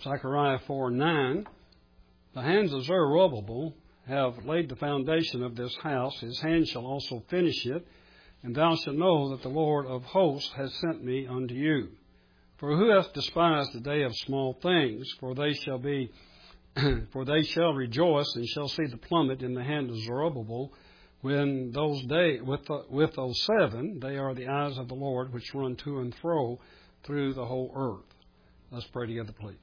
Zechariah 4:9. The hands of Zerubbabel have laid the foundation of this house. His hand shall also finish it. And thou shalt know that the Lord of hosts has sent me unto you. For who hath despised the day of small things? For they shall rejoice and shall see the plummet in the hand of Zerubbabel. When those days, with those 7, they are the eyes of the Lord which run to and fro through the whole earth. Let's pray together, please.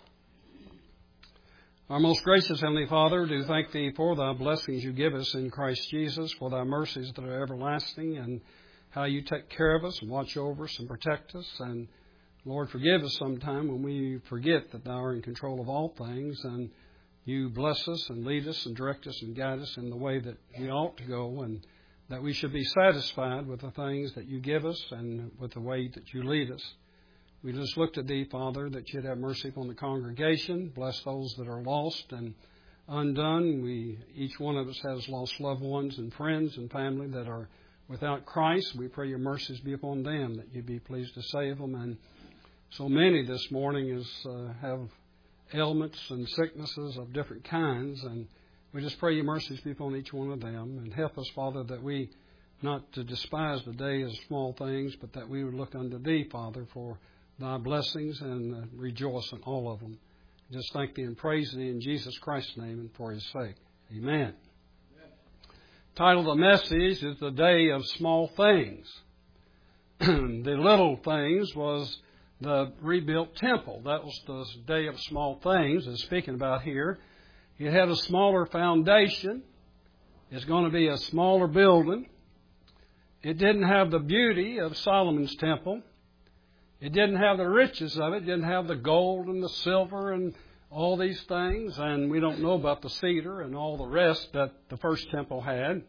Our most gracious Heavenly Father, do thank Thee for Thy blessings You give us in Christ Jesus, for Thy mercies that are everlasting, and how You take care of us and watch over us and protect us. And Lord, forgive us sometime when we forget that Thou art in control of all things, and You bless us and lead us and direct us and guide us in the way that we ought to go, and that we should be satisfied with the things that You give us and with the way that You lead us. We just look to Thee, Father, that You'd have mercy upon the congregation. Bless those that are lost and undone. Each one of us has lost loved ones and friends and family that are without Christ. We pray Your mercies be upon them, that You be pleased to save them. And so many this morning have ailments and sicknesses of different kinds. And we just pray Your mercies be upon each one of them. And help us, Father, that we not to despise the day as small things, but that we would look unto Thee, Father, for Thy blessings and rejoice in all of them. Just thank Thee and praise Thee in Jesus Christ's name and for His sake. Amen. Title of the message is The Day of Small Things. The little things was the rebuilt temple. That was the day of small things it's speaking about here. It had a smaller foundation. It's going to be a smaller building. It didn't have the beauty of Solomon's temple. It didn't have the riches of it. It didn't have the gold and the silver and all these things. And we don't know about the cedar and all the rest that the first temple had.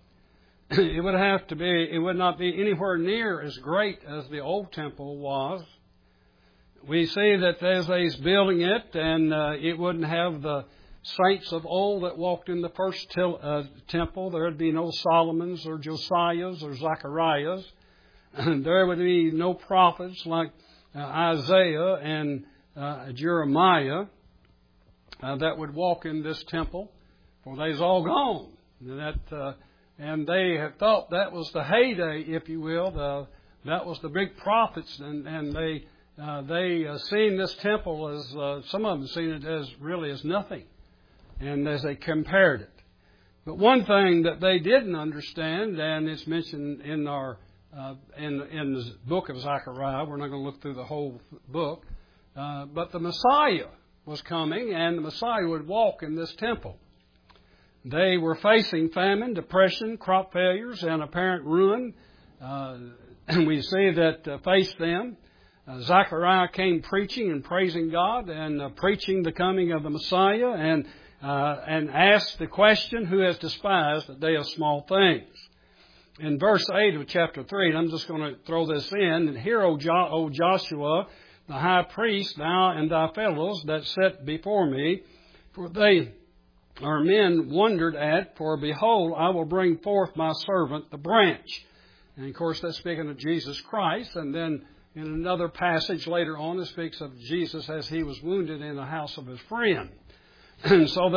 It would not be anywhere near as great as the old temple was. We see that as they's building it, and it wouldn't have the saints of old that walked in the first temple. There would be no Solomons or Josiahs or Zechariahs. There would be no prophets like Isaiah and Jeremiah that would walk in this temple, for they's all gone. And they had thought that was the heyday, if you will. That was the big prophets, and they seen this temple as some of them seen it as really as nothing, and as they compared it. But one thing that they didn't understand, and it's mentioned in our in the book of Zechariah, we're not going to look through the whole book, but the Messiah was coming, and the Messiah would walk in this temple. They were facing famine, depression, crop failures, and apparent ruin. And we see that faced them. Zechariah came preaching and praising God, and preaching the coming of the Messiah, and asked the question, who has despised the day of small things? In verse 8 of chapter 3, and I'm just going to throw this in, and hear, O Joshua, the high priest, thou and thy fellows that sit before me, for they are men wondered at, for behold, I will bring forth my servant, the branch. And of course, that's speaking of Jesus Christ. And then in another passage later on, it speaks of Jesus as He was wounded in the house of His friend. And so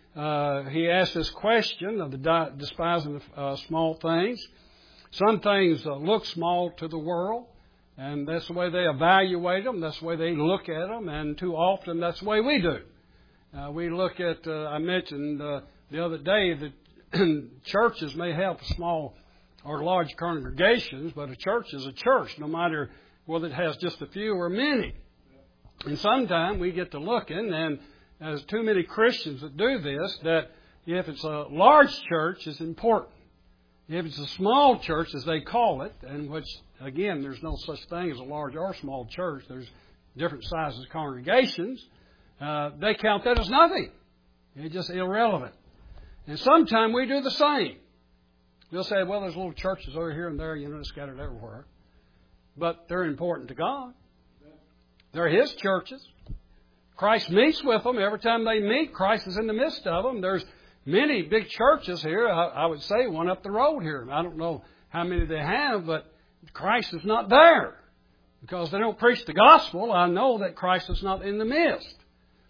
he asked this question of the despising of small things. Some things look small to the world, and that's the way they evaluate them. That's the way they look at them, and too often that's the way we do. We look at, I mentioned the other day that churches may have small or large congregations, but a church is a church, no matter whether it has just a few or many. And sometimes we get to looking, and there's too many Christians that do this, that if it's a large church, it's important. If it's a small church, as they call it, and which, again, there's no such thing as a large or small church. There's different sizes of congregations. They count that as nothing. It's just irrelevant. And sometimes we do the same. We'll say, well, there's little churches over here and there, scattered everywhere. But they're important to God. They're His churches. Christ meets with them. Every time they meet, Christ is in the midst of them. There's many big churches here. I would say one up the road here. I don't know how many they have, but Christ is not there. Because they don't preach the gospel, I know that Christ is not in the midst.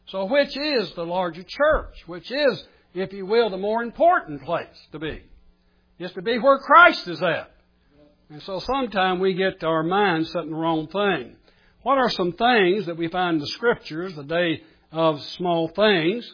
So which is the larger church? Which is, if you will, the more important place to be? It's to be where Christ is at. And so sometimes we get our minds set in the wrong thing. What are some things that we find in the Scriptures, the day of small things?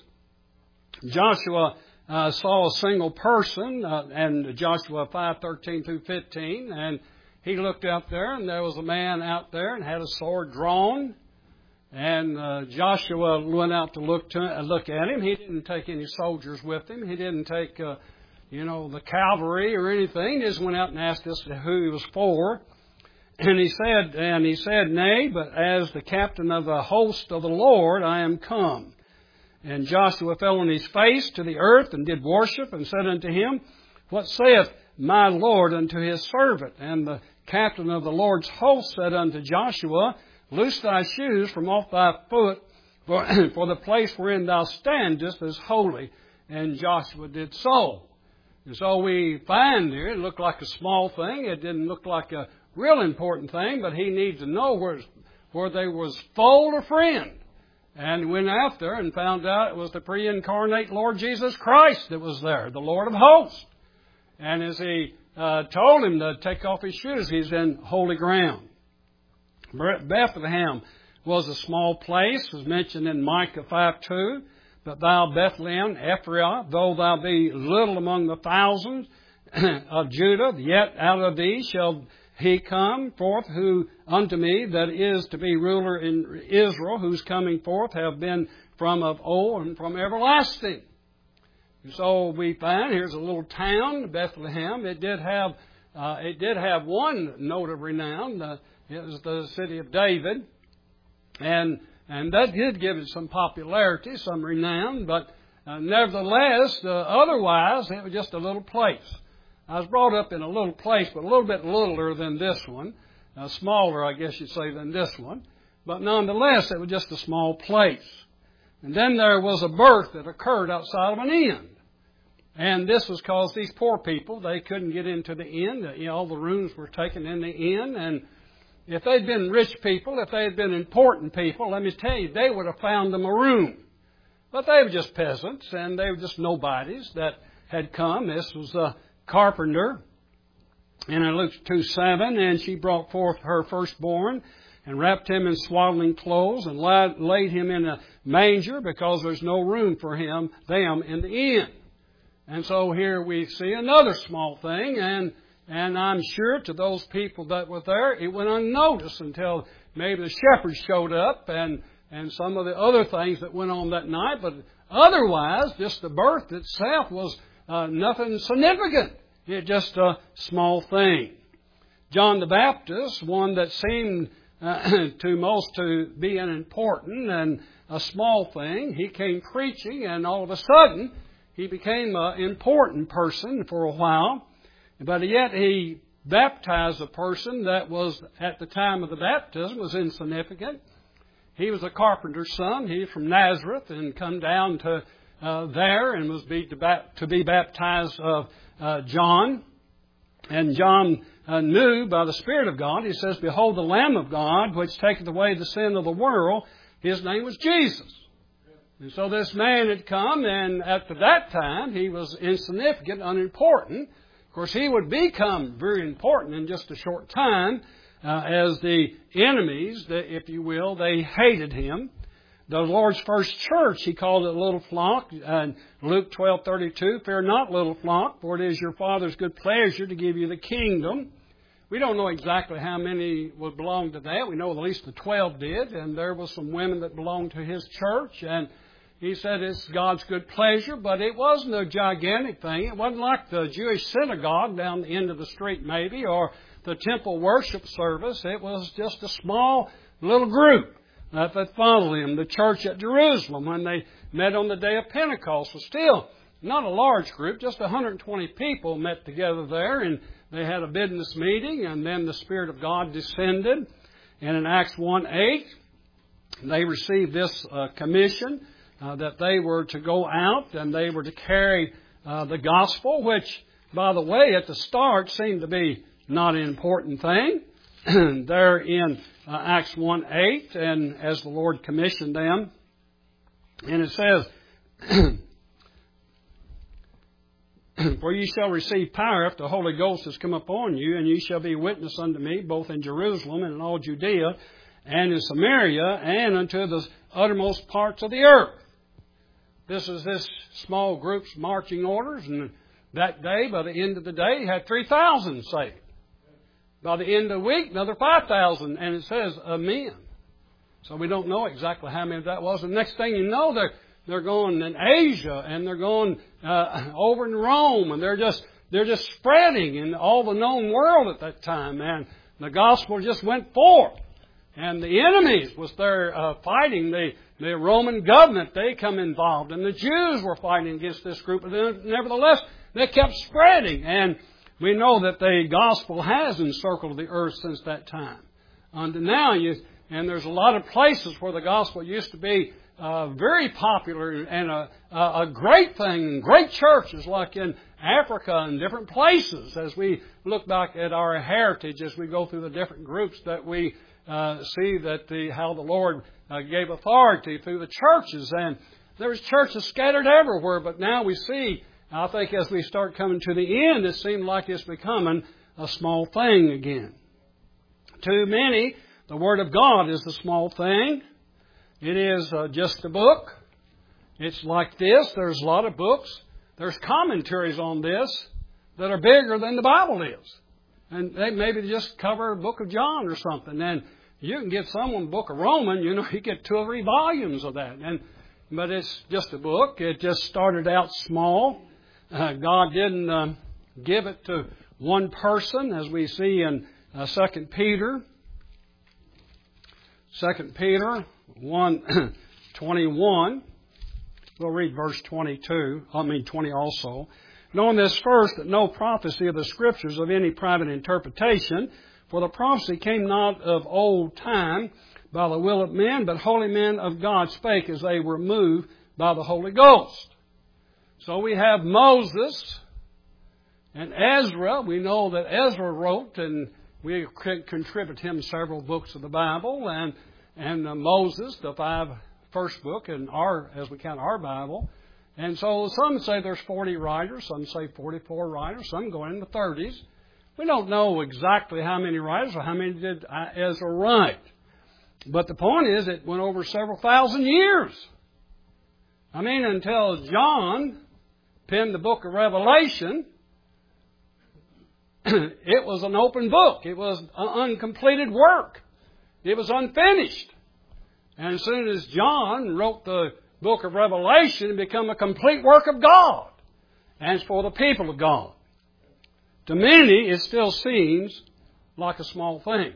Joshua saw a single person, and Joshua 5:13 through 15, and he looked out there, and there was a man out there and had a sword drawn. And Joshua went out to look at him. He didn't take any soldiers with him. He didn't take, the cavalry or anything. He just went out and asked us who he was for. And he said, "Nay, but as the captain of the host of the Lord, I am come." And Joshua fell on his face to the earth and did worship and said unto him, "What saith my Lord unto his servant?" And the captain of the Lord's host said unto Joshua, "Loose thy shoes from off thy foot, for the place wherein thou standest is holy." And Joshua did so. And so we find here, it looked like a small thing. It didn't look like a real important thing, but he needs to know where they was foe or friend. And he went out there and found out it was the pre-incarnate Lord Jesus Christ that was there, the Lord of hosts. And as he told him to take off his shoes, he's in holy ground. Bethlehem was a small place, as mentioned in Micah 5:2. "But thou, Bethlehem Ephraim, though thou be little among the thousands of Judah, yet out of thee shall he come forth who unto me that is to be ruler in Israel, whose coming forth have been from of old and from everlasting." And so we find here's a little town, Bethlehem. It did have one note of renown. It was the city of David, and that did give it some popularity, some renown. But nevertheless, otherwise, it was just a little place. I was brought up in a little place, but a little bit littler than this one. Smaller, I guess you'd say, than this one. But nonetheless, it was just a small place. And then there was a birth that occurred outside of an inn. And this was because these poor people, they couldn't get into the inn. All the rooms were taken in the inn. And if they'd been rich people, if they had been important people, let me tell you, they would have found them a room. But they were just peasants, and they were just nobodies that had come. This was a carpenter. And in Luke 2:7, "And she brought forth her firstborn, and wrapped him in swaddling clothes, and laid him in a manger, because there's no room for them in the inn." And so here we see another small thing, and I'm sure to those people that were there, it went unnoticed until maybe the shepherds showed up and some of the other things that went on that night. But otherwise, just the birth itself was nothing significant. It's just a small thing. John the Baptist, one that seemed to most to be an important and a small thing, he came preaching, and all of a sudden he became an important person for a while. But yet he baptized a person that was, at the time of the baptism, was insignificant. He was a carpenter's son. He was from Nazareth and come down to there and was to be baptized of John. And John knew by the Spirit of God, he says, "Behold the Lamb of God, which taketh away the sin of the world." His name was Jesus. And so this man had come, and at that time he was insignificant, unimportant. Of course, he would become very important in just a short time as the enemies, if you will, they hated him. The Lord's first church, he called it a little flock. Luke 12:32, "Fear not, little flock, for it is your Father's good pleasure to give you the kingdom." We don't know exactly how many would belong to that. We know at least the 12 did, and there was some women that belonged to his church. And he said it's God's good pleasure, but it wasn't a gigantic thing. It wasn't like the Jewish synagogue down the end of the street maybe, or the temple worship service. It was just a small little group that followed him. The church at Jerusalem, when they met on the day of Pentecost, was still not a large group. Just 120 people met together there, and they had a business meeting, and then the Spirit of God descended. And in Acts 1:8, they received this commission that they were to go out and they were to carry the gospel, which, by the way, at the start seemed to be not an important thing. There in Acts 1:8, and as the Lord commissioned them, And it says, for ye shall receive power after the Holy Ghost has come upon you, and ye shall be witness unto me, both in Jerusalem and in all Judea, and in Samaria, and unto the uttermost parts of the earth. This is this small group's marching orders, and that day, by the end of the day, he had 3,000 saved. By the end of the week, another 5,000, and it says men. So we don't know exactly how many that was. The next thing you know, they're going in Asia, and they're going over in Rome, and they're just spreading in all the known world at that time, and the gospel just went forth. And the enemies was there fighting the Roman government. They come involved, and the Jews were fighting against this group. But nevertheless, they kept spreading, and we know that the gospel has encircled the earth since that time. Unto now, and there's a lot of places where the gospel used to be very popular and a great thing, great churches like in Africa and different places. As we look back at our heritage, as we go through the different groups, that we see that how the Lord gave authority through the churches, and there's churches scattered everywhere. But now we see, I think, as we start coming to the end, it seems like it's becoming a small thing again. To many, the Word of God is a small thing. It is just a book. It's like this. There's a lot of books. There's commentaries on this that are bigger than the Bible is. And they maybe just cover a book of John or something. And you can get someone book of Romans, you get 2 or 3 volumes of that. But it's just a book. It just started out small. God didn't give it to one person, as we see in 2 Peter. 2 Peter 1:21. We'll read verse 20 also. Knowing this first, that no prophecy of the Scriptures of any private interpretation, for the prophecy came not of old time by the will of men, but holy men of God spake as they were moved by the Holy Ghost. So we have Moses and Ezra. We know that Ezra wrote, and we contribute him several books of the Bible, and Moses, the 5 first book, and as we count our Bible. And so some say there's 40 writers, some say 44 writers, some go in the 30s. We don't know exactly how many writers or how many did Ezra write. But the point is, it went over several thousand years. Until John penned the book of Revelation, it was an open book. It was an uncompleted work. It was unfinished. And as soon as John wrote the book of Revelation, it became a complete work of God. And it's for the people of God. To many, it still seems like a small thing.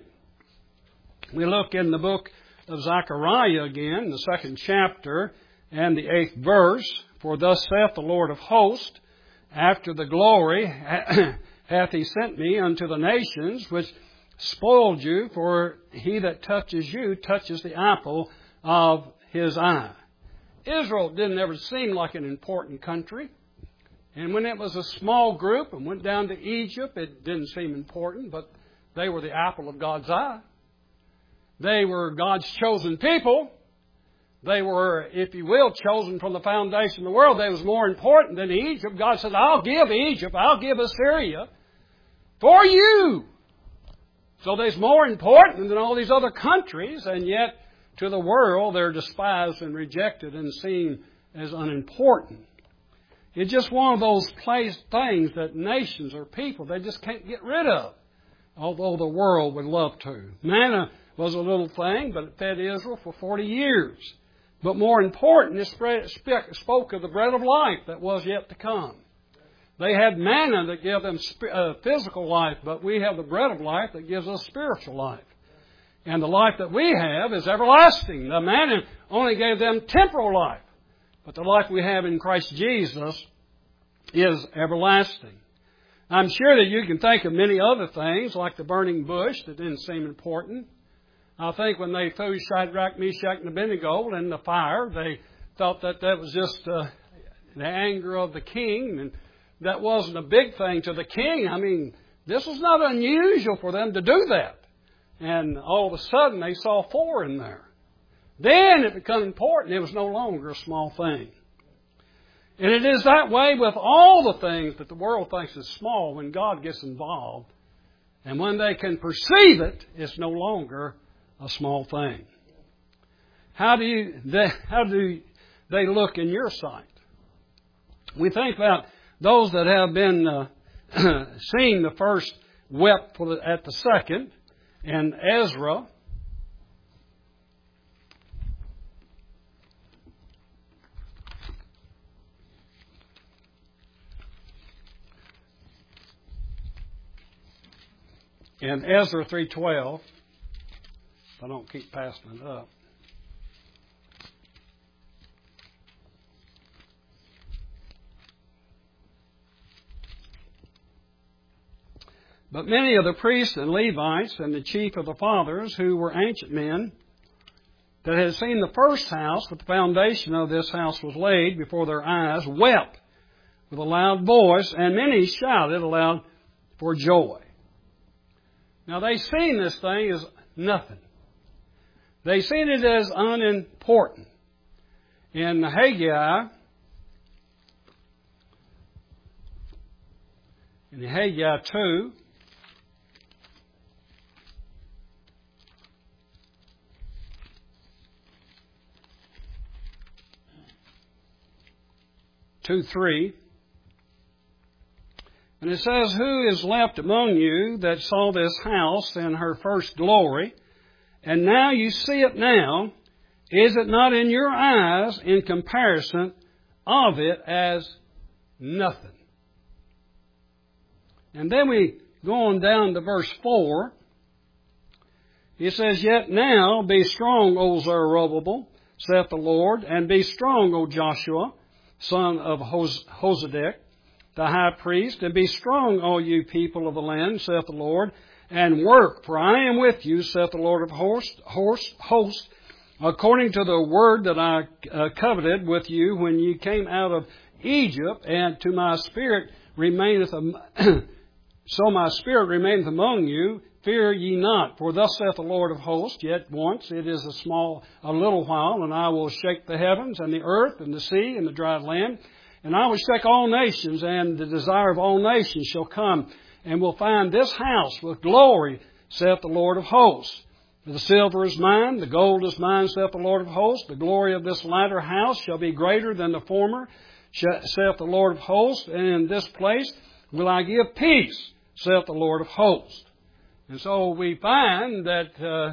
We look in the book of Zechariah again, the 2nd chapter and the 8th verse. For thus saith the Lord of hosts, after the glory hath he sent me unto the nations, which spoiled you, for he that touches you touches the apple of his eye. Israel didn't ever seem like an important country. And when it was a small group and went down to Egypt, it didn't seem important, but they were the apple of God's eye. They were God's chosen people. They were, if you will, chosen from the foundation of the world. They was more important than Egypt. God said, I'll give Egypt, I'll give Assyria for you. So they're more important than all these other countries, and yet to the world they're despised and rejected and seen as unimportant. It's just one of those things that nations or people, they just can't get rid of, although the world would love to. Manna was a little thing, but it fed Israel for 40 years. But more important, it spoke of the bread of life that was yet to come. They had manna that gave them physical life, but we have the bread of life that gives us spiritual life. And the life that we have is everlasting. The manna only gave them temporal life, but the life we have in Christ Jesus is everlasting. I'm sure that you can think of many other things, like the burning bush that didn't seem important. I think when they threw Shadrach, Meshach, and Abednego in the fire, they thought that was just the anger of the king, and that wasn't a big thing to the king. This was not unusual for them to do that. And all of a sudden, they saw 4 in there. Then it became important. It was no longer a small thing. And it is that way with all the things that the world thinks is small when God gets involved. And when they can perceive it, it's no longer a small thing. How do they look in your sight? We think about those that have been seeing the first wept at the second, and Ezra. In Ezra 3:12, if I don't keep passing it up. But many of the priests and Levites and the chief of the fathers, who were ancient men, that had seen the first house, that the foundation of this house was laid before their eyes, wept with a loud voice, and many shouted aloud for joy. Now, they seen this thing as nothing. They seen it as unimportant. In Haggai 2, Two, 3. And it says, who is left among you that saw this house in her first glory, and now you see it now? Is it not in your eyes in comparison of it as nothing? And then we go on down to verse 4. It says, yet now be strong, O Zerubbabel, saith the Lord, and be strong, O Joshua, son of Hosadak, the high priest, and be strong, all you people of the land, saith the Lord, and work, for I am with you, saith the Lord of hosts, according to the word that I coveted with you when you came out of Egypt, and to my spirit remaineth, so my spirit remaineth among you. Fear ye not, for thus saith the Lord of hosts, yet once it is a little while, and I will shake the heavens and the earth and the sea and the dry land, and I will shake all nations, and the desire of all nations shall come, and will find this house with glory, saith the Lord of hosts. The silver is mine, the gold is mine, saith the Lord of hosts. The glory of this latter house shall be greater than the former, saith the Lord of hosts. And in this place will I give peace, saith the Lord of hosts. And so we find that,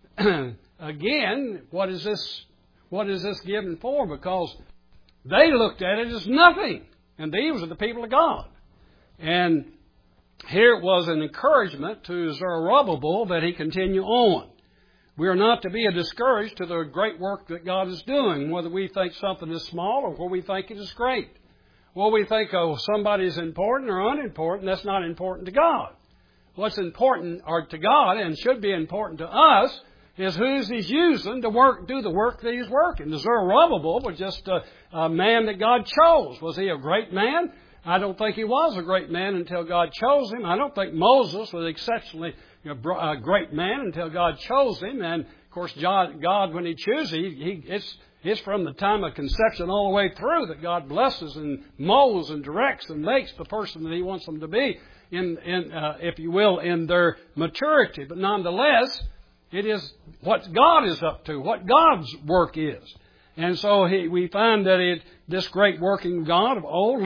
again, what is this given for? Because they looked at it as nothing. And these are the people of God. And here it was an encouragement to Zerubbabel that he continue on. We are not to be discouraged to the great work that God is doing, whether we think something is small or whether we think it is great. Well, we think, somebody is important or unimportant. That's not important to God. What's important to God and should be important to us is who's He's using to do the work that He's working. The Zerubbabel was just a man that God chose. Was he a great man? I don't think he was a great man until God chose him. I don't think Moses was exceptionally a great man until God chose him. And, of course, God when He chooses, it's from the time of conception all the way through that God blesses and molds and directs and makes the person that He wants them to be, if you will, in their maturity. But nonetheless, it is what God is up to, what God's work is. And so we find that this great working God of old,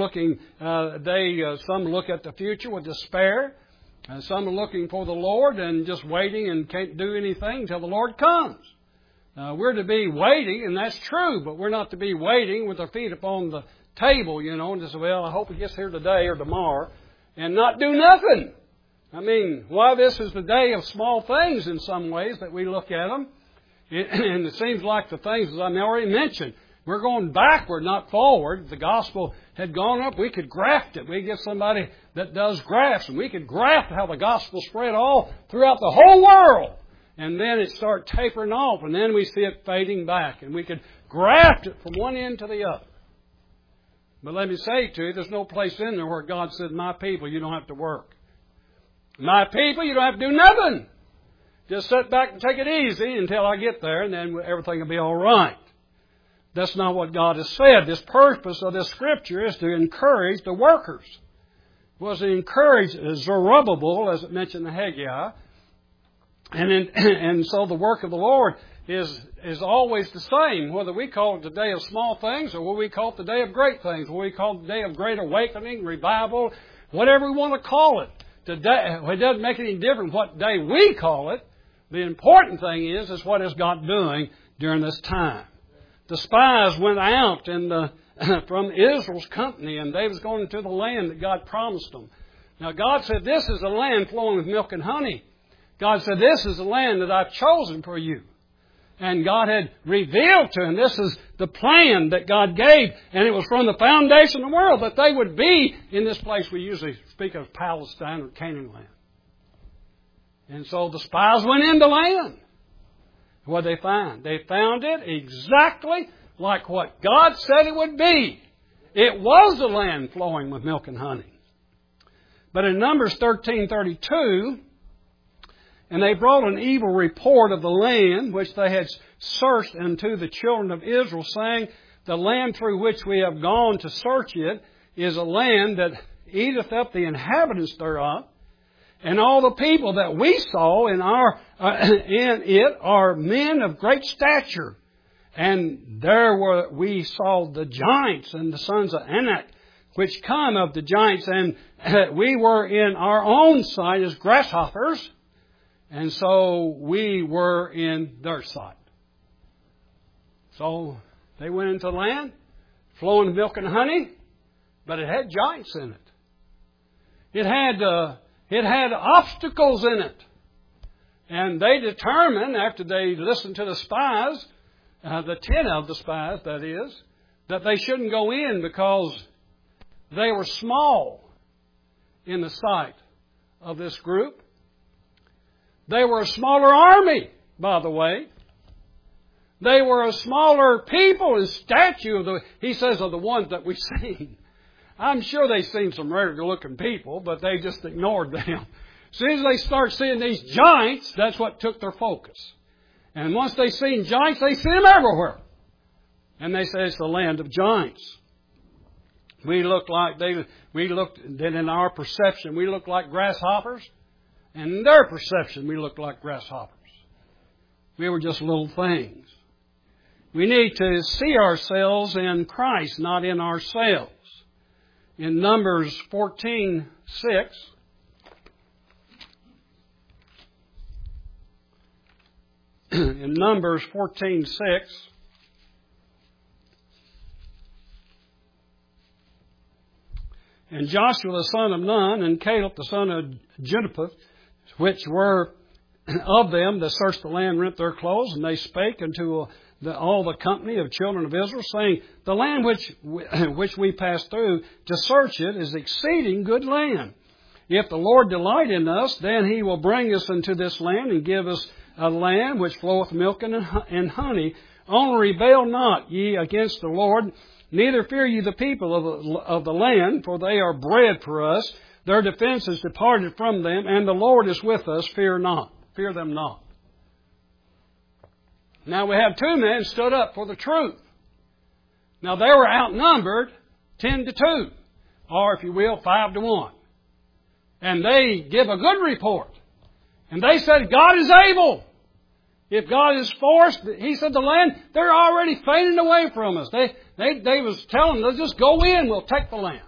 some look at the future with despair, and some are looking for the Lord and just waiting and can't do anything until the Lord comes. We're to be waiting, and that's true, but we're not to be waiting with our feet upon the table, and just, I hope He gets here today or tomorrow, and not do nothing. I mean, while this is the day of small things in some ways that we look at them, and it seems like the things that I already mentioned, we're going backward, not forward. If the gospel had gone up, we could graft it. We get somebody that does grafts, and we could graft how the gospel spread all throughout the whole world. And then it start tapering off, and then we see it fading back, and we could graft it from one end to the other. But let me say to you, there's no place in there where God said, my people, you don't have to work. My people, you don't have to do nothing. Just sit back and take it easy until I get there, and then everything will be all right. That's not what God has said. This purpose of this Scripture is to encourage the workers. It was to encourage Zerubbabel, as it mentioned in Haggai. And so the work of the Lord is always the same, whether we call it the day of small things or whether we call it the day of great things, whether we call it the day of great awakening, revival, whatever we want to call it. Today, it doesn't make any difference what day we call it. The important thing is what is God doing during this time. The spies went out from Israel's company, and they was going into the land that God promised them. Now God said, this is a land flowing with milk and honey. God said, this is the land that I've chosen for you. And God had revealed to them, this is the plan that God gave, and it was from the foundation of the world that they would be in this place we usually speak of, Palestine or Canaan land. And so the spies went into land. What did they find? They found it exactly like what God said it would be. It was the land flowing with milk and honey. But in Numbers 13:32, and they brought an evil report of the land which they had searched unto the children of Israel, saying, the land through which we have gone to search it is a land that eateth up the inhabitants thereof. And all the people that we saw in it are men of great stature. And there we saw the giants and the sons of Anak, which come of the giants, and we were in our own sight as grasshoppers, and so we were in their sight. So they went into the land, flowing with milk and honey, but it had giants in it. It had obstacles in it. And they determined, after they listened to the spies, the 10 of the spies, that is, that they shouldn't go in because they were small in the sight of this group. They were a smaller army, by the way. They were a smaller people in stature, he says, of the ones that we've seen. I'm sure they've seen some regular-looking people, but they just ignored them. As soon as they start seeing these giants, that's what took their focus. And once they seen giants, they see them everywhere. And they say it's the land of giants. Then in our perception, we looked like grasshoppers. And in their perception, we looked like grasshoppers. We were just little things. We need to see ourselves in Christ, not in ourselves. In Numbers 14:6, in Numbers 14:6, and Joshua the son of Nun and Caleb the son of Jephunneh, which were of them that searched the land, rent their clothes, and they spake unto all the company of children of Israel, saying, the land which we passed through to search it is exceeding good land. If the Lord delight in us, then He will bring us into this land and give us a land which floweth milk and honey. Only rebel not ye against the Lord, neither fear ye the people of the land, for they are bread for us. Their defense is departed from them, and the Lord is with us. Fear not. Fear them not. Now we have 2 men stood up for the truth. Now they were outnumbered 10-2, or if you will, 5-1. And they give a good report. And they said, God is able. If God is for us, He said the land, they're already fading away from us. They was telling them, just go in, we'll take the land.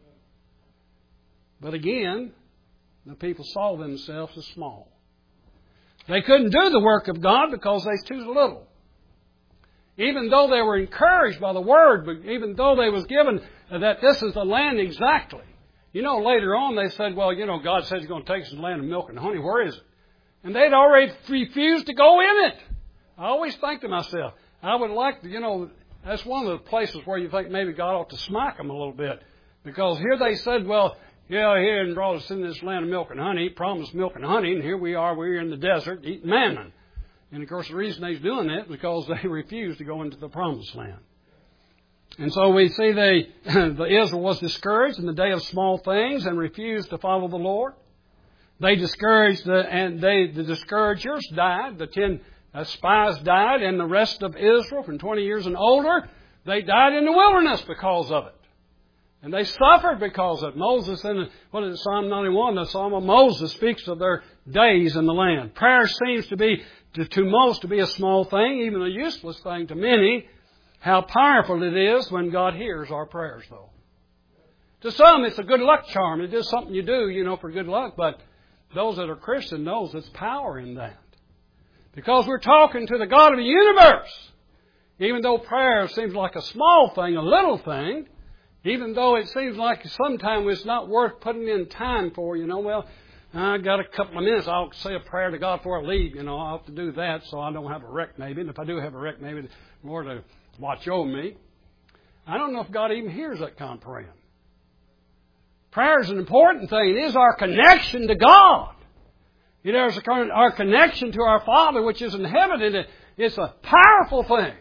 But again, the people saw themselves as small. They couldn't do the work of God because they was too little. Even though they were encouraged by the Word, but even though they was given that this is the land exactly. You know, later on they said, well, you know, God says He's going to take us to the land of milk and honey. Where is it? And they'd already refused to go in it. I always think to myself, I would like to, you know, that's one of the places where you think maybe God ought to smack them a little bit. Because here they said, well, yeah, He hadn't brought us into this land of milk and honey. He promised milk and honey, and here we are, we're in the desert eating manna. And of course the reason they're doing that is because they refused to go into the promised land. And so we see the Israel was discouraged in the day of small things and refused to follow the Lord. They discouraged, the discouragers died. The 10 spies died, and the rest of Israel from 20 years and older, they died in the wilderness because of it. And they suffered because of it. Moses, in Psalm 91, the Psalm of Moses speaks of their days in the land. Prayer seems to be, to most, to be a small thing, even a useless thing to many. How powerful it is when God hears our prayers, though. To some, it's a good luck charm. It's just something you do, for good luck. But those that are Christian knows there's power in that. Because we're talking to the God of the universe. Even though prayer seems like a small thing, a little thing, even though it seems like sometimes it's not worth putting in time for, well, I got a couple of minutes, I'll say a prayer to God before I leave, I'll have to do that so I don't have a wreck maybe. And if I do have a wreck, maybe the Lord will watch over me. I don't know if God even hears that kind of praying. Prayer is an important thing. It is our connection to God. It is our connection to our Father which is in heaven. It's a powerful thing.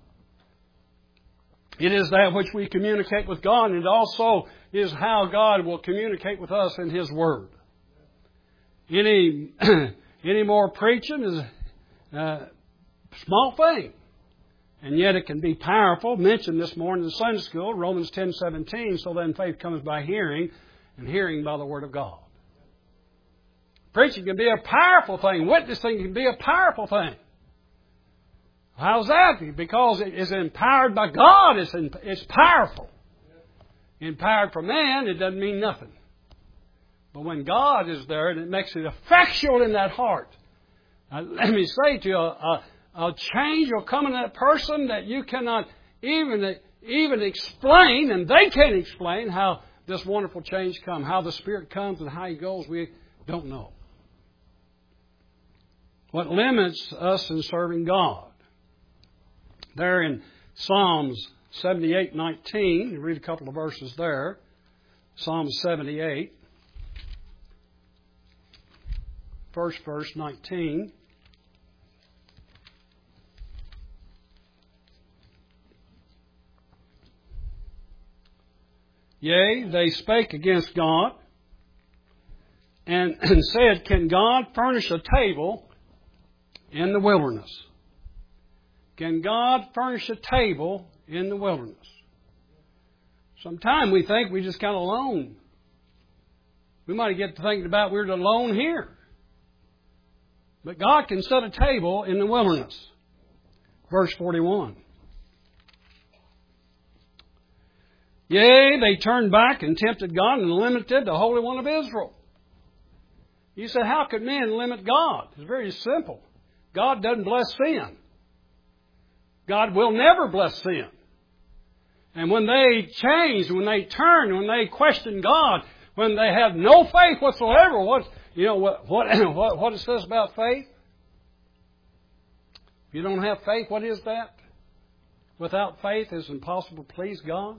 It is that which we communicate with God, and it also is how God will communicate with us in His Word. Any more preaching is a small thing, and yet it can be powerful. Mentioned this morning in Sunday school, Romans 10:17. So then faith comes by hearing, and hearing by the Word of God. Preaching can be a powerful thing. Witnessing can be a powerful thing. How's that? Because it is empowered by God. It's powerful. Empowered for man, it doesn't mean nothing. But when God is there, it makes it effectual in that heart. Now, let me say to you, a change will come in that person that you cannot even explain, and they can't explain how this wonderful change comes. How the Spirit comes and how He goes, we don't know. What limits us in serving God? There in Psalms 78:19, you read a couple of verses there. Psalm 78, first verse 19. Yea, they spake against God, and said, Can God furnish a table in the wilderness? Can God furnish a table in the wilderness? Sometimes we think we just got alone. We might get to thinking about we're alone here. But God can set a table in the wilderness. Verse 41. Yea, they turned back and tempted God and limited the Holy One of Israel. You said, how could men limit God? It's very simple. God doesn't bless sin. God will never bless sin. And when they change, when they turn, when they question God, when they have no faith whatsoever, what it says about faith? If you don't have faith, what is that? Without faith, it's impossible to please God.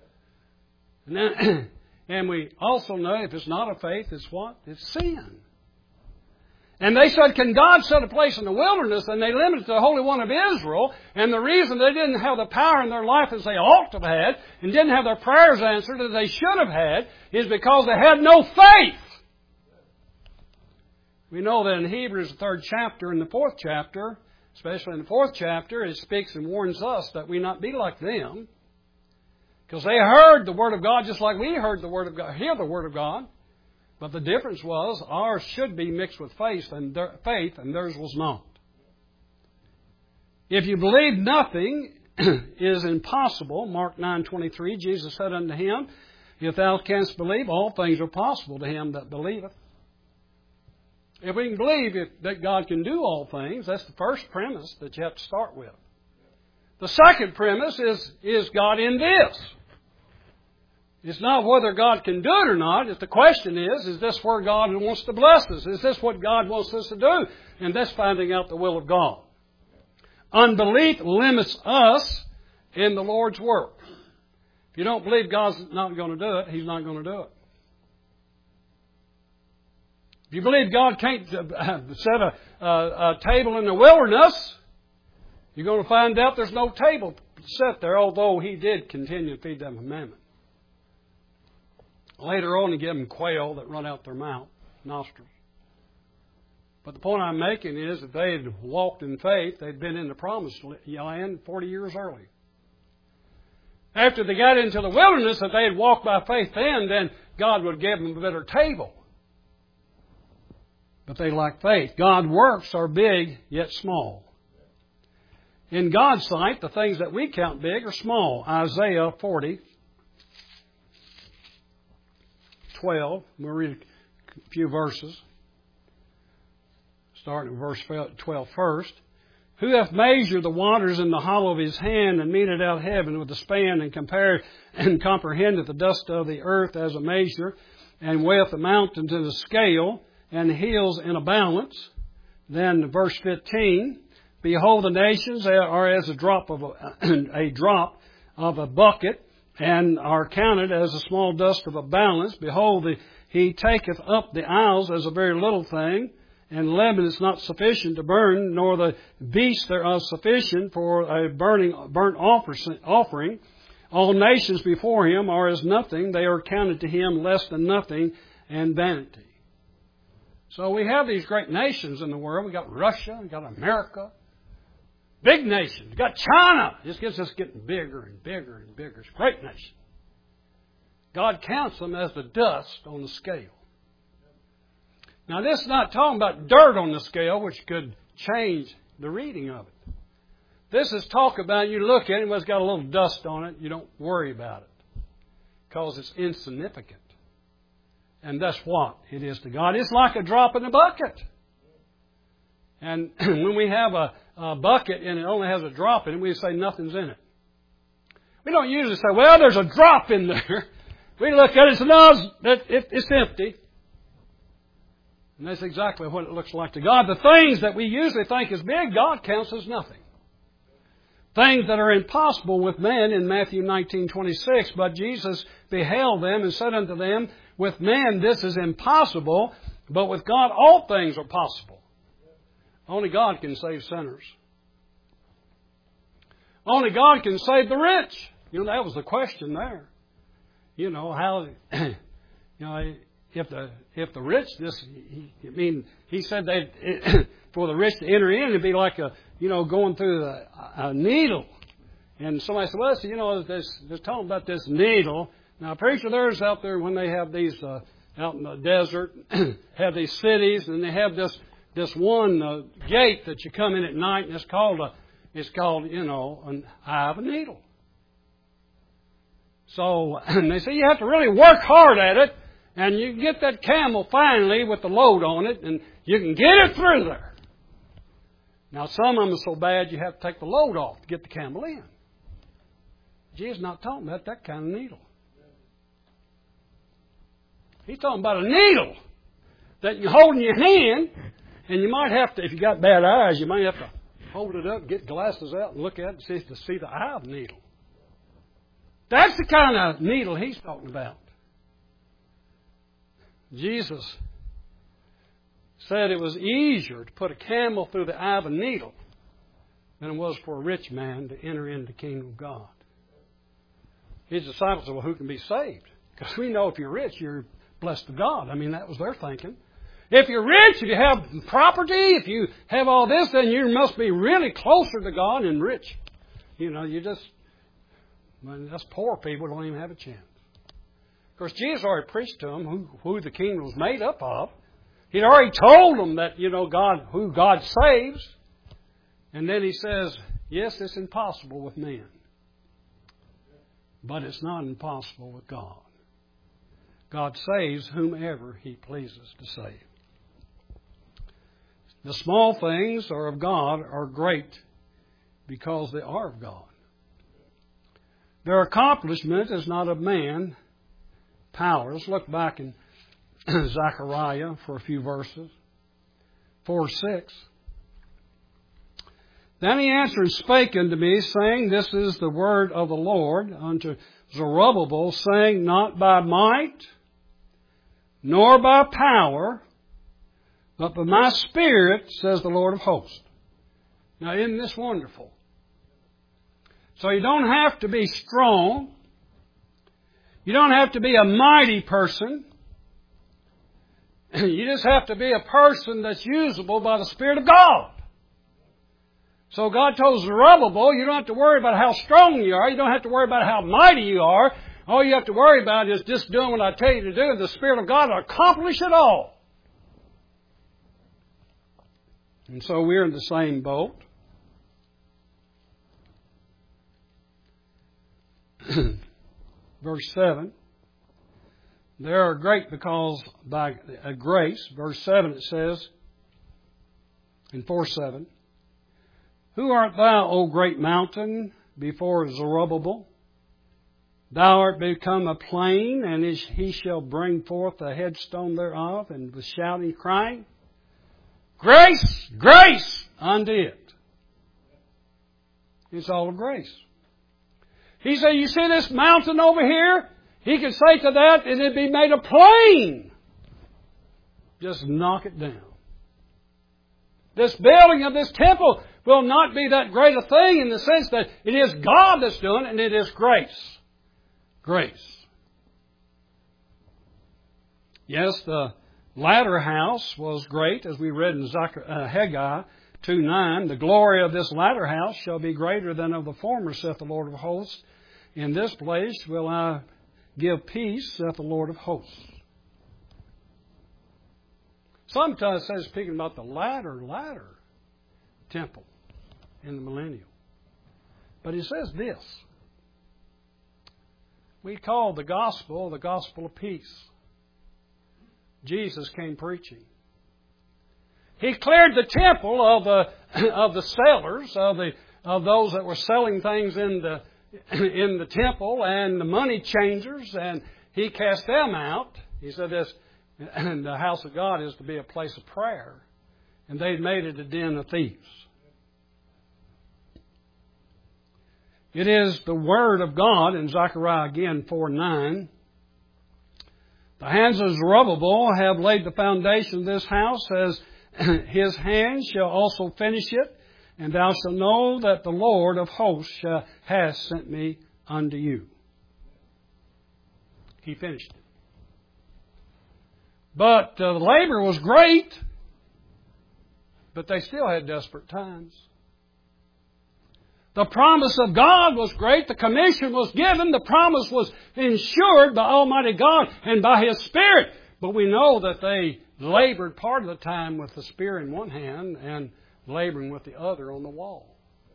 And we also know if it's not a faith, it's what? It's sin. And they said, can God set a place in the wilderness? And they limited the Holy One of Israel. And the reason they didn't have the power in their life as they ought to have had, and didn't have their prayers answered as they should have had, is because they had no faith. We know that in Hebrews, the 3rd chapter and the 4th chapter, especially in the 4th chapter, it speaks and warns us that we not be like them. Because they heard the Word of God just like we heard the Word of God, hear the Word of God. But the difference was ours should be mixed with faith, and theirs was not. If you believe nothing is impossible, Mark 9:23, Jesus said unto him, If thou canst believe, all things are possible to him that believeth. If we can believe that God can do all things, that's the first premise that you have to start with. The second premise is God in this? It's not whether God can do it or not. If the question is this where God wants to bless us? Is this what God wants us to do? And that's finding out the will of God. Unbelief limits us in the Lord's work. If you don't believe God's not going to do it, He's not going to do it. If you believe God can't set a table in the wilderness, you're going to find out there's no table set there, although He did continue to feed them manna. Later on, He gave them quail that run out their mouth, nostrils. But the point I'm making is that they had walked in faith. They'd been in the promised land 40 years early. After they got into the wilderness, if they had walked by faith then God would give them a better table. But they lack faith. God's works are big, yet small. In God's sight, the things that we count big are small. Isaiah 40:12. We'll read a few verses. Starting with verse 12 first. Who hath measured the waters in the hollow of his hand, and meted out heaven with a span, and compared and comprehended the dust of the earth as a measure, and weigheth the mountains in a scale, and the hills in a balance? Then verse 15. Behold, the nations are as a drop of a bucket, and are counted as the small dust of a balance. Behold, he taketh up the isles as a very little thing. And Lebanon is not sufficient to burn, nor the beasts thereof sufficient for a burnt offering. All nations before him are as nothing. They are counted to him less than nothing and vanity. So we have these great nations in the world. We've got Russia, we've got America. Big nations. We've got China. This gets us getting bigger and bigger and bigger. It's a great nation. God counts them as the dust on the scale. Now, this is not talking about dirt on the scale, which could change the reading of it. This is talk about, you look at it, and it's got a little dust on it. You don't worry about it because it's insignificant. And that's what it is to God. It's like a drop in the bucket. And when we have a bucket and it only has a drop in it, we say nothing's in it. We don't usually say, well, there's a drop in there. We look at it and say, no, it's empty. And that's exactly what it looks like to God. The things that we usually think is big, God counts as nothing. Things that are impossible with men in Matthew 19:26. But Jesus beheld them and said unto them, with men this is impossible, but with God all things are possible. Only God can save sinners. Only God can save the rich. That was the question there. How, if the rich, he said that for the rich to enter in, it'd be like going through a needle. And somebody said, well, they're talking about this needle. Now, pretty sure there's out there when they have these out in the desert, have these cities, and they have this one gate that you come in at night, and it's called an eye of a needle. So, and they say you have to really work hard at it. And you can get that camel finally with the load on it, and you can get it through there. Now, some of them are so bad you have to take the load off to get the camel in. Jesus is not talking about that kind of needle. He's talking about a needle that you hold in your hand, and you might have to, if you got bad eyes, you might have to hold it up, get glasses out, and look at it to see the eye of the needle. That's the kind of needle he's talking about. Jesus said it was easier to put a camel through the eye of a needle than it was for a rich man to enter into the kingdom of God. His disciples said, well, who can be saved? Because we know if you're rich, you're blessed of God. That was their thinking. If you're rich, if you have property, if you have all this, then you must be really closer to God and rich. Us poor people don't even have a chance. Of course, Jesus already preached to them who the kingdom was made up of. He'd already told them that, who God saves. And then he says, yes, it's impossible with men. But it's not impossible with God. God saves whomever He pleases to save. The small things are of God are great because they are of God. Their accomplishment is not of man. Power. Let's look back in Zechariah for a few verses. 4:6. Then he answered and spake unto me, saying, this is the word of the Lord unto Zerubbabel, saying, not by might, nor by power, but by my Spirit, says the Lord of hosts. Now, isn't this wonderful? So you don't have to be strong. You don't have to be a mighty person. You just have to be a person that's usable by the Spirit of God. So God told Zerubbabel, you don't have to worry about how strong you are. You don't have to worry about how mighty you are. All you have to worry about is just doing what I tell you to do, and the Spirit of God will accomplish it all. And so we're in the same boat. Verse 7. They are great because by grace. Verse 7 it says, in 4:7, who art thou, O great mountain, before Zerubbabel? Thou art become a plain, and he shall bring forth the headstone thereof, and with shouting, crying, grace, grace unto it. It's all of grace. He said, you see this mountain over here? He could say to that, and it'd be made a plain. Just knock it down. This building of this temple will not be that great a thing in the sense that it is God that's doing it, and it is grace. Grace. Yes, the latter house was great, as we read in Haggai 2:9. The glory of this latter house shall be greater than of the former, saith the Lord of hosts. In this place will I give peace, saith the Lord of hosts. Sometimes it says, speaking about the latter temple in the millennium. But he says this. We call the gospel of peace. Jesus came preaching. He cleared the temple of the sellers, of those that were selling things in the temple, and the money changers, and he cast them out. He said this, and the house of God is to be a place of prayer, and they'd made it a den of thieves. It is the Word of God in Zechariah again 4:9. The hands of Zerubbabel have laid the foundation of this house, as his hands shall also finish it, and thou shalt know that the Lord of hosts has sent me unto you. He finished it. But the labor was great, but they still had desperate times. The promise of God was great. The commission was given. The promise was ensured by Almighty God and by His Spirit. But we know that they labored part of the time with the spear in one hand and laboring with the other on the wall.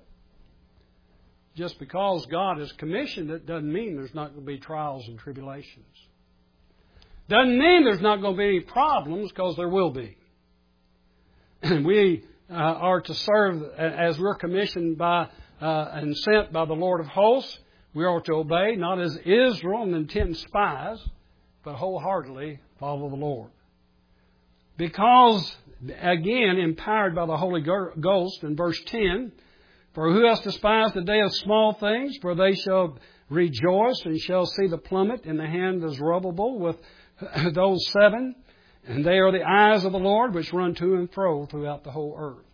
Just because God has commissioned it doesn't mean there's not going to be trials and tribulations. Doesn't mean there's not going to be any problems, because there will be. And we are to serve as we're commissioned by and sent by the Lord of hosts. We are to obey, not as Israel and 10 spies, but wholeheartedly follow the Lord. Because, again, empowered by the Holy Ghost in verse 10, for who else despised the day of small things? For they shall rejoice and shall see the plummet in the hand of Zerubbabel with those 7. And they are the eyes of the Lord which run to and fro throughout the whole earth.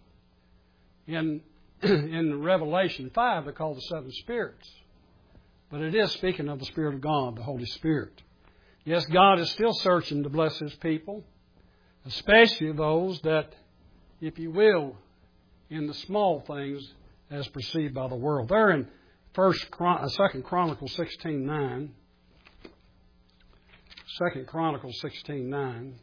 In Revelation 5, they're called the 7 spirits. But it is speaking of the Spirit of God, the Holy Spirit. Yes, God is still searching to bless His people, especially those that, if you will, in the small things as perceived by the world. They're in 2 Chronicles 16:9. 2 Chronicles 16:9.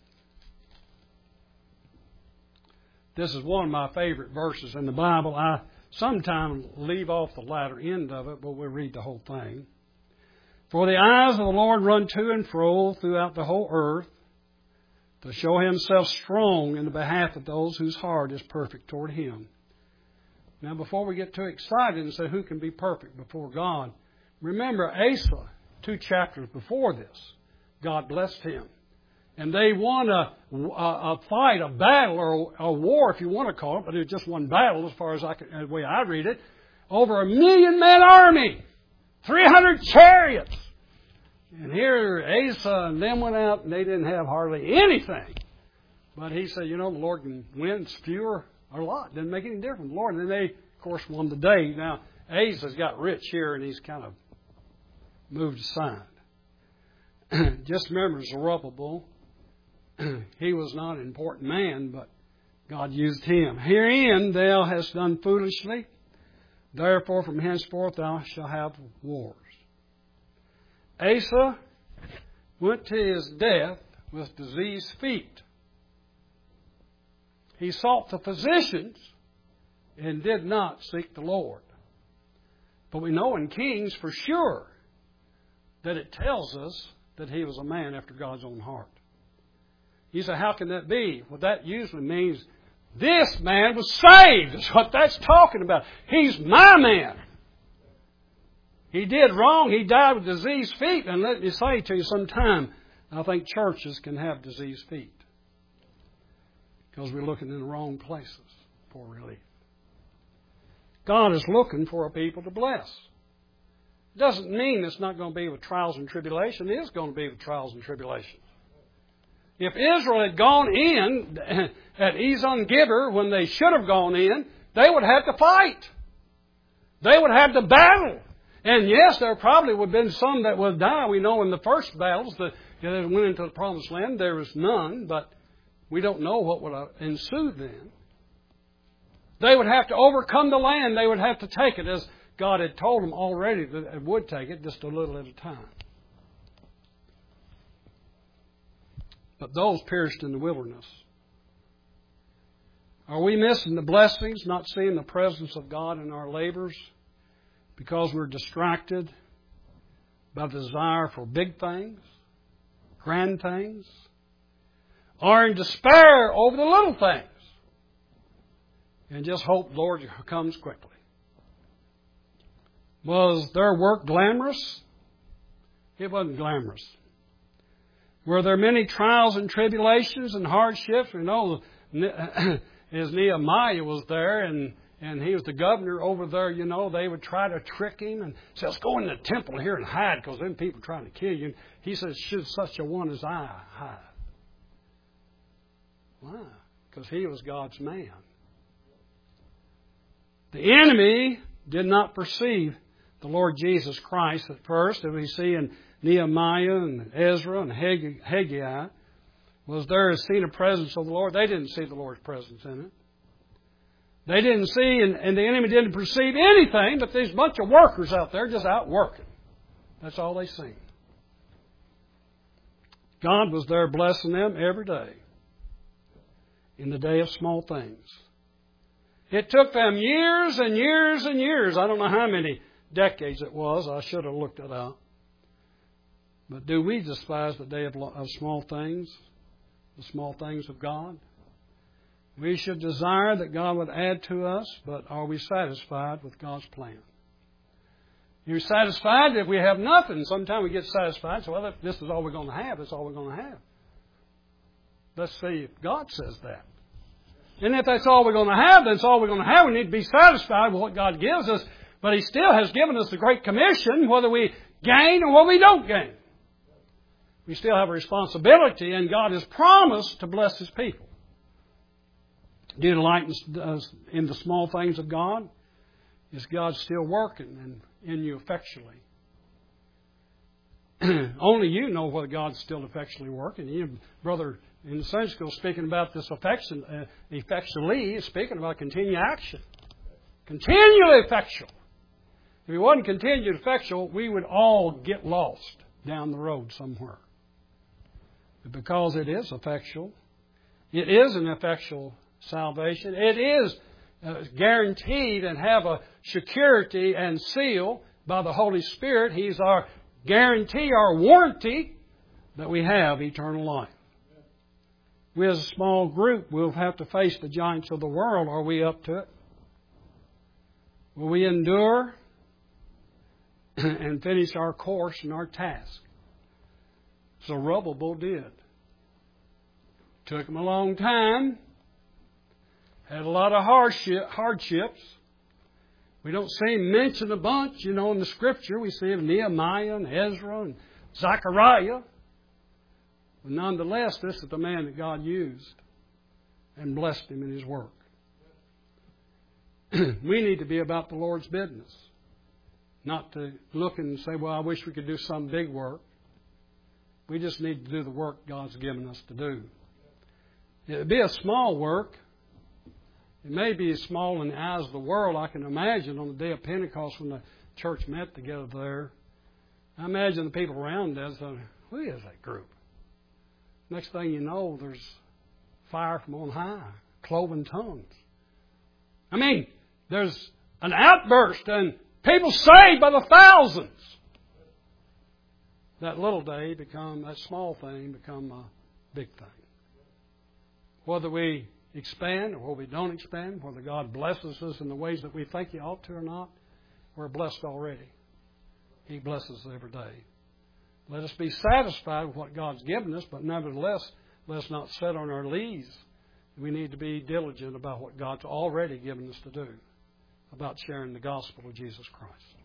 This is one of my favorite verses in the Bible. I sometimes leave off the latter end of it, but we'll read the whole thing. For the eyes of the Lord run to and fro throughout the whole earth, to show Himself strong in the behalf of those whose heart is perfect toward Him. Now, before we get too excited and say who can be perfect before God, remember Asa, 2 chapters before this, God blessed him. And they won a fight, a battle, or a war, if you want to call it, but it was just one battle as far as the way I read it, over 1,000,000-man army, 300 chariots. And here Asa and them went out, and they didn't have hardly anything. But he said, the Lord can win few or a lot. Doesn't make any difference. The Lord, and then they, of course, won the day. Now, Asa's got rich here, and he's kind of moved aside. Just remember Zerubbabel he was not an important man, but God used him. Herein thou hast done foolishly, therefore from henceforth thou shalt have wars. Asa went to his death with diseased feet. He sought the physicians and did not seek the Lord. But we know in Kings for sure that it tells us that he was a man after God's own heart. You say, how can that be? Well, that usually means this man was saved. That's what that's talking about. He's my man. He did wrong. He died with diseased feet. And let me say to you sometime, I think churches can have diseased feet because we're looking in the wrong places for relief. God is looking for a people to bless. It doesn't mean it's not going to be with trials and tribulation. It is going to be with trials and tribulations. If Israel had gone in at Ezon-Geber when they should have gone in, they would have to fight. They would have to battle. And yes, there probably would have been some that would die. We know in the first battles that went into the Promised Land, there was none, but we don't know what would have ensued then. They would have to overcome the land. They would have to take it as God had told them already that it would take it just a little at a time. But those perished in the wilderness. Are we missing the blessings, not seeing the presence of God in our labors because we're distracted by the desire for big things, grand things, or in despair over the little things and just hope the Lord comes quickly? Was their work glamorous? It wasn't glamorous. Were there many trials and tribulations and hardships? We know as Nehemiah was there and he was the governor over there, you know, they would try to trick him and say, let's go in the temple here and hide because them people are trying to kill you. And he says, should such a one as I hide? Why? Because he was God's man. The enemy did not perceive the Lord Jesus Christ at first, as we see in Nehemiah and Ezra and Haggai. Was there a seen a presence of the Lord? They didn't see the Lord's presence in it. They didn't see, and the enemy didn't perceive anything but these bunch of workers out there just out working. That's all they seen. God was there blessing them every day in the day of small things. It took them years and years and years. I don't know how many decades it was. I should have looked it up. But do we despise the day of small things, the small things of God? We should desire that God would add to us, but are we satisfied with God's plan? You're satisfied if we have nothing. Sometimes we get satisfied. So, well, if this is all we're going to have, that's all we're going to have. Let's see if God says that. And if that's all we're going to have, that's all we're going to have. We need to be satisfied with what God gives us. But He still has given us the Great Commission, whether we gain or whether we don't gain. We still have a responsibility, and God has promised to bless His people. Do you delight in the small things of God? Is God still working in you effectually? Only you know whether God's still effectually working. You, brother, in the Sunday school, speaking about this effectually, is speaking about continued action. Continually effectual. If it wasn't continued effectual, we would all get lost down the road somewhere. But because it is effectual, it is an effectual salvation. It is guaranteed and have a security and seal by the Holy Spirit. He's our guarantee, our warranty that we have eternal life. We as a small group will have to face the giants of the world. Are we up to it? Will we endure and finish our course and our task? Zerubbabel did. Took him a long time. Had a lot of hardships. We don't see him mentioned a bunch, in the Scripture. We see of Nehemiah and Ezra and Zechariah. But nonetheless, this is the man that God used and blessed him in his work. We need to be about the Lord's business. Not to look and say, well, I wish we could do some big work. We just need to do the work God's given us to do. It would be a small work. It may be small in the eyes of the world. I can imagine on the day of Pentecost when the church met together there. I imagine the people around us saying, who is that group? Next thing you know, there's fire from on high, cloven tongues. I mean, there's an outburst and people saved by the thousands. That little day that small thing become a big thing. Whether we expand or whether we don't expand, whether God blesses us in the ways that we think He ought to or not, we're blessed already. He blesses us every day. Let us be satisfied with what God's given us, but nevertheless, let us not sit on our lees. We need to be diligent about what God's already given us to do, about sharing the gospel of Jesus Christ.